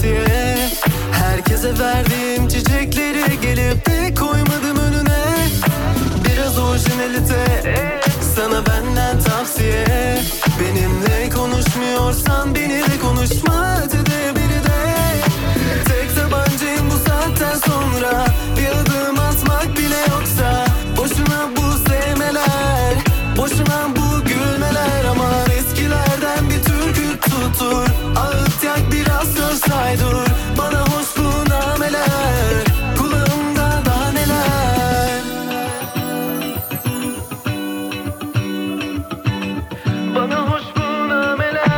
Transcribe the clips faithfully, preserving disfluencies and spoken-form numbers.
tavsiye. Herkese verdiğim çiçekleri gelip de koymadım önüne. Biraz orijinalite, sana benden tavsiye. Benimle konuşmuyorsan beni de konuşma ötede biri de. Tek tabancayım bu saatten sonra, bir adım atmak bile yoksa. Boşuna bu sevmeler, boşuna bu gülmeler. Aman eskilerden bir türkü tutur, ağıt yak biraz söz saydur. Bana hoş bu nameler, kulağımda daha neler. Bana hoş bu nameler.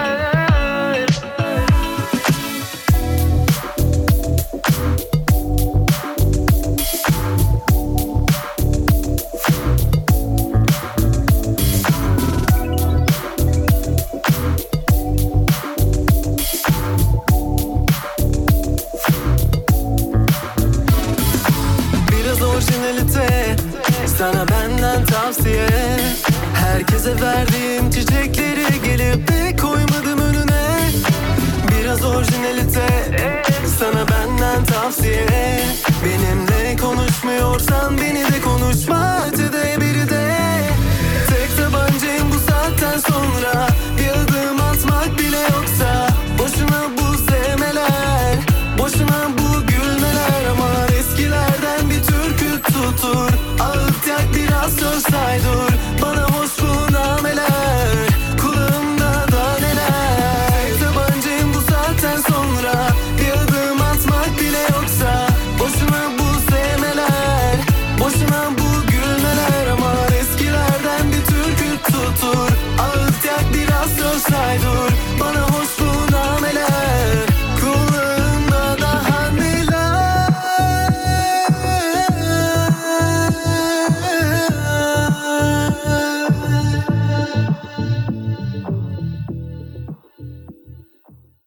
Biraz orijinalite, sana benden tavsiye. Herkese verdiğim çiçekleri gelip de koymadım önüne. Biraz orijinalite, sana benden tavsiye. Benimle konuşmuyorsan